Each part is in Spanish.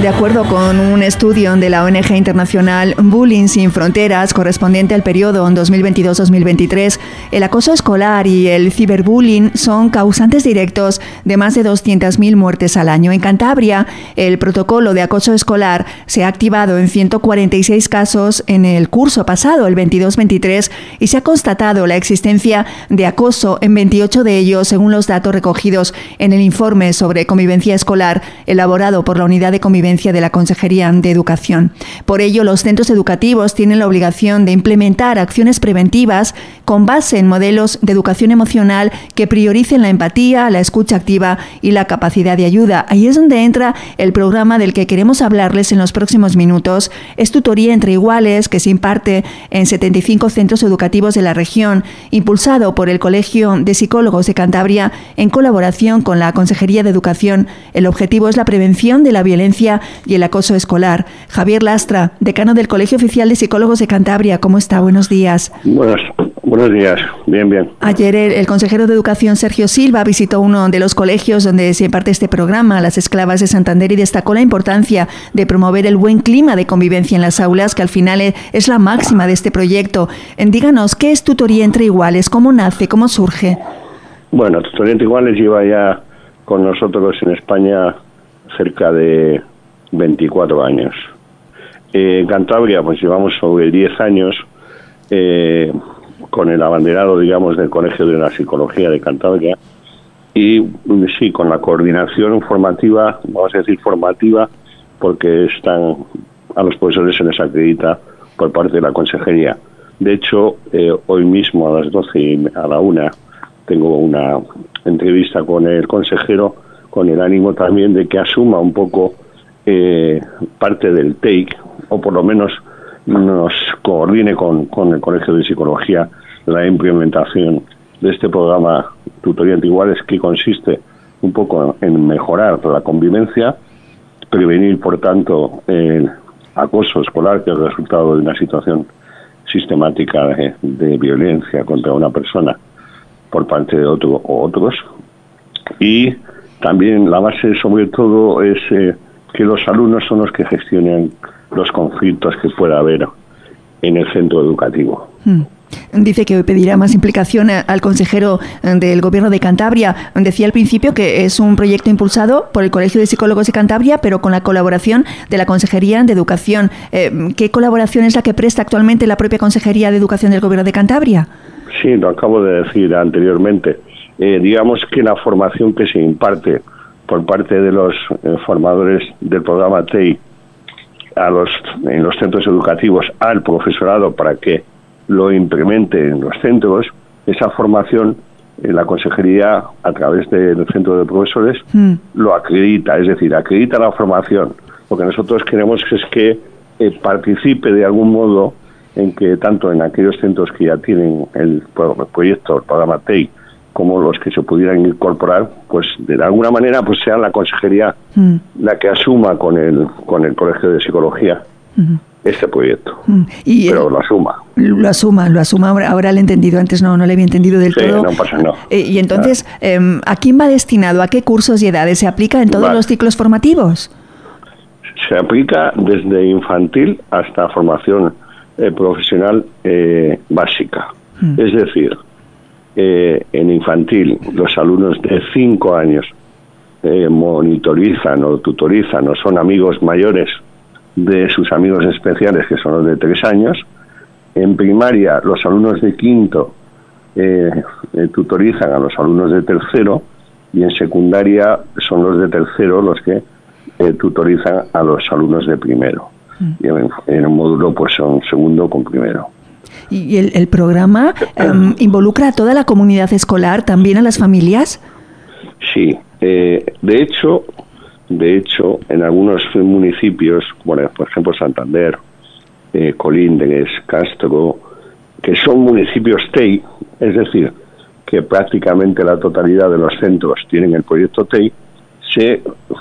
De acuerdo con un estudio de la ONG internacional Bullying Sin Fronteras, correspondiente al periodo 2022-2023, el acoso escolar y el ciberbullying son causantes directos de más de 200.000 muertes al año. En Cantabria, el protocolo de acoso escolar se ha activado en 146 casos en el curso pasado, el 22-23, y se ha constatado la existencia de acoso en 28 de ellos, según los datos recogidos en el informe sobre convivencia escolar elaborado por la Unidad de Convivencia de la Consejería de Educación. Por ello, los centros educativos tienen la obligación de implementar acciones preventivas con base en modelos de educación emocional que prioricen la empatía, la escucha activa y la capacidad de ayuda. Ahí es donde entra el programa del que queremos hablarles en los próximos minutos. Es Tutoría entre Iguales, que se imparte en 75 centros educativos de la región, impulsado por el Colegio de Psicólogos de Cantabria en colaboración con la Consejería de Educación. El objetivo es la prevención de la violencia y el acoso escolar. Javier Lastra, decano del Colegio Oficial de Psicólogos de Cantabria, ¿cómo está? Buenos días. Buenos días, bien. Ayer el consejero de Educación, Sergio Silva, visitó uno de los colegios donde se imparte este programa, Las Esclavas de Santander, y destacó la importancia de promover el buen clima de convivencia en las aulas, que al final es la máxima de este proyecto. Díganos, ¿qué es Tutoría entre Iguales? ¿Cómo nace? ¿Cómo surge? Bueno, Tutoría entre Iguales lleva ya con nosotros en España cerca de 24 años. En Cantabria pues llevamos sobre 10 años con el abanderado, digamos, del Colegio de la Psicología de Cantabria, y sí, con la coordinación formativa, vamos a decir formativa, porque a los profesores se les acredita por parte de la Consejería. De hecho, hoy mismo a las 12 a la 1 tengo una entrevista con el consejero, con el ánimo también de que asuma un poco parte del TEIC, o por lo menos nos coordine con el Colegio de Psicología la implementación de este programa Tutoría entre Iguales, que consiste un poco en mejorar la convivencia, prevenir, por tanto, el acoso escolar, que es el resultado de una situación sistemática de violencia contra una persona por parte de otro o otros. Y también la base, sobre todo, es que los alumnos son los que gestionen los conflictos que pueda haber en el centro educativo. Dice que hoy pedirá más implicación al consejero del Gobierno de Cantabria. Decía al principio que es un proyecto impulsado por el Colegio de Psicólogos de Cantabria, pero con la colaboración de la Consejería de Educación. ¿Qué colaboración es la que presta actualmente la propia Consejería de Educación del Gobierno de Cantabria? Sí, lo acabo de decir anteriormente. Digamos que la formación que se imparte por parte de los formadores del programa TEI en los centros educativos al profesorado para que lo implemente en los centros, esa formación la Consejería, a través del Centro de Profesores, lo acredita, es decir, acredita la formación. Lo que nosotros queremos es que participe de algún modo en que tanto en aquellos centros que ya tienen el proyecto, el programa TEI, como los que se pudieran incorporar, pues de alguna manera pues sea la Consejería la que asuma con el Colegio de Psicología este proyecto. Pero lo asuma. Lo asuma, ahora le he entendido, antes no le había entendido del todo. No pasa nada. Y entonces, ¿a quién va destinado? ¿A qué cursos y edades? ¿Se aplica en todos los ciclos formativos? Se aplica desde infantil hasta formación profesional básica. Es decir, en infantil los alumnos de 5 años monitorizan o tutorizan o son amigos mayores de sus amigos especiales, que son los de 3 años. En primaria los alumnos de quinto tutorizan a los alumnos de tercero, y en secundaria son los de tercero los que tutorizan a los alumnos de primero. Y en un módulo pues son segundo con primero. ¿Y el programa involucra a toda la comunidad escolar, también a las familias? Sí, de hecho, en algunos municipios, bueno, por ejemplo Santander, Colindres, Castro, que son municipios TEI, es decir, que prácticamente la totalidad de los centros tienen el proyecto TEI, se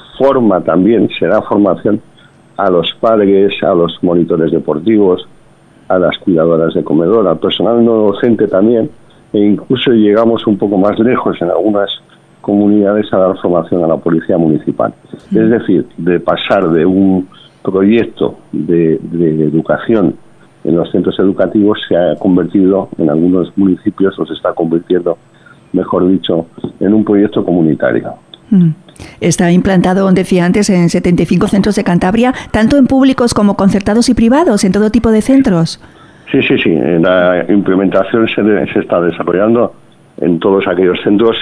da formación a los padres, a los monitores deportivos, a las cuidadoras de comedor, al personal no docente también, e incluso llegamos un poco más lejos en algunas comunidades a dar formación a la policía municipal. Es decir, de pasar de un proyecto de educación en los centros educativos se ha convertido en algunos municipios, o se está convirtiendo, mejor dicho, en un proyecto comunitario. Está implantado, decía antes, en 75 centros de Cantabria, tanto en públicos como concertados y privados, en todo tipo de centros. Sí. La implementación se está desarrollando en todos aquellos centros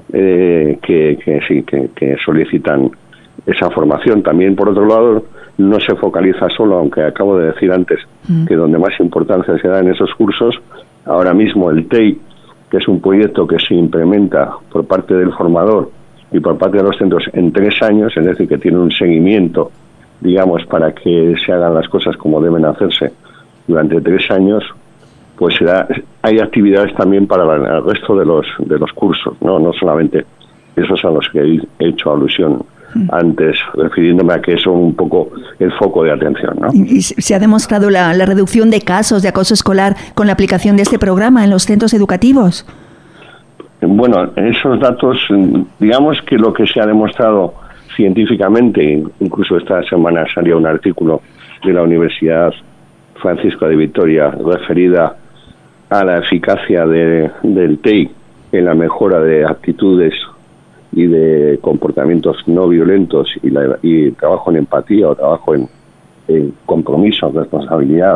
que solicitan esa formación. También, por otro lado, no se focaliza solo, aunque acabo de decir antes que donde más importancia se da en esos cursos, ahora mismo el TEI, que es un proyecto que se implementa por parte del formador y por parte de los centros en 3 años, es decir, que tiene un seguimiento, digamos, para que se hagan las cosas como deben hacerse durante 3 años, pues hay actividades también para el resto de los cursos, no solamente esos a los que he hecho alusión antes, refiriéndome a que son un poco el foco de atención, ¿no? ¿Y se ha demostrado la reducción de casos de acoso escolar con la aplicación de este programa en los centros educativos? Bueno, esos datos, digamos que lo que se ha demostrado científicamente, incluso esta semana salió un artículo de la Universidad Francisco de Vitoria referida a la eficacia del TEI en la mejora de actitudes y de comportamientos no violentos y trabajo en empatía o trabajo en compromiso, responsabilidad.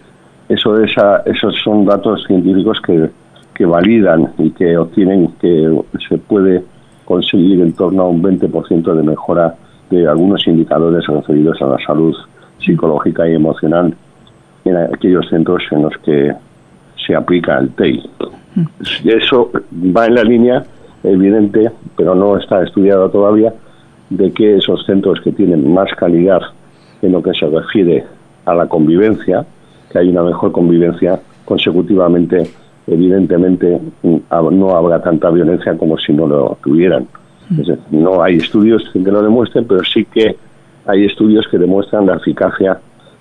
Esos son datos científicos que validan y que obtienen que se puede conseguir en torno a un 20% de mejora de algunos indicadores referidos a la salud psicológica y emocional en aquellos centros en los que se aplica el TEI. Eso va en la línea evidente, pero no está estudiado todavía, de que esos centros que tienen más calidad en lo que se refiere a la convivencia, que hay una mejor convivencia, consecutivamente, evidentemente, no habrá tanta violencia como si no lo tuvieran. Es decir, no hay estudios que lo demuestren, pero sí que hay estudios que demuestran la eficacia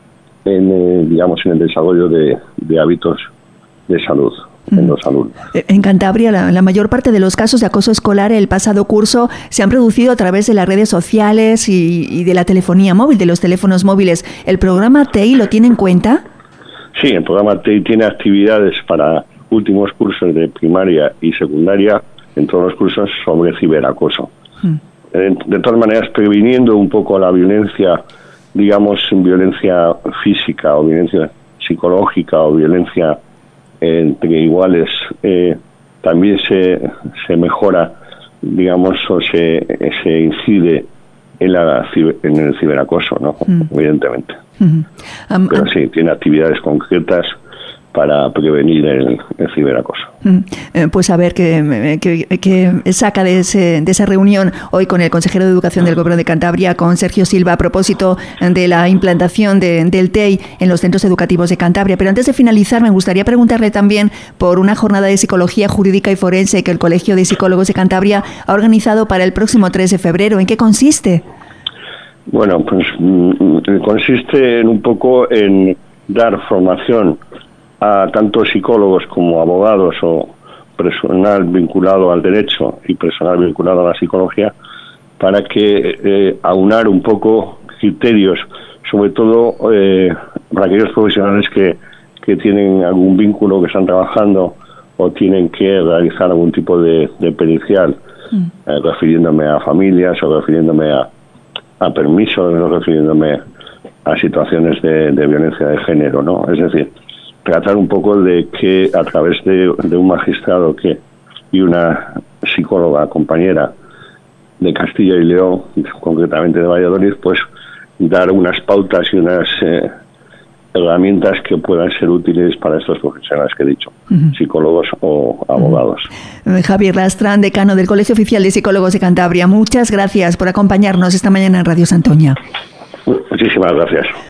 en el desarrollo de hábitos de salud en los alumnos. En Cantabria, la mayor parte de los casos de acoso escolar el pasado curso se han producido a través de las redes sociales y de la telefonía móvil, de los teléfonos móviles. ¿El programa TEI lo tiene en cuenta? Sí, el programa TEI tiene actividades para últimos cursos de primaria y secundaria, en todos los cursos, sobre ciberacoso. De todas maneras, previniendo un poco la violencia, digamos, violencia física o violencia psicológica o violencia entre iguales, también se mejora, digamos, o se incide en el ciberacoso, ¿no? Evidentemente. Pero sí, tiene actividades concretas para prevenir el ciberacoso. Pues a ver qué saca de esa reunión hoy con el consejero de Educación del Gobierno de Cantabria, con Sergio Silva, a propósito de la implantación del TEI en los centros educativos de Cantabria. Pero antes de finalizar, me gustaría preguntarle también por una jornada de psicología jurídica y forense que el Colegio de Psicólogos de Cantabria ha organizado para el próximo 3 de febrero. ¿En qué consiste? Bueno, pues consiste un poco en dar formación a tanto psicólogos como abogados o personal vinculado al derecho y personal vinculado a la psicología, para que aunar un poco criterios, sobre todo para aquellos profesionales que tienen algún vínculo, que están trabajando o tienen que realizar algún tipo de pericial, refiriéndome a familias o refiriéndome a permisos, refiriéndome a situaciones de violencia de género, ¿no? Es decir, tratar un poco de que a través de un magistrado y una psicóloga compañera de Castilla y León, concretamente de Valladolid, pues dar unas pautas y unas herramientas que puedan ser útiles para estos profesionales que he dicho, psicólogos o abogados. Javier Lastrán, decano del Colegio Oficial de Psicólogos de Cantabria, muchas gracias por acompañarnos esta mañana en Radio Santoña. Muchísimas gracias.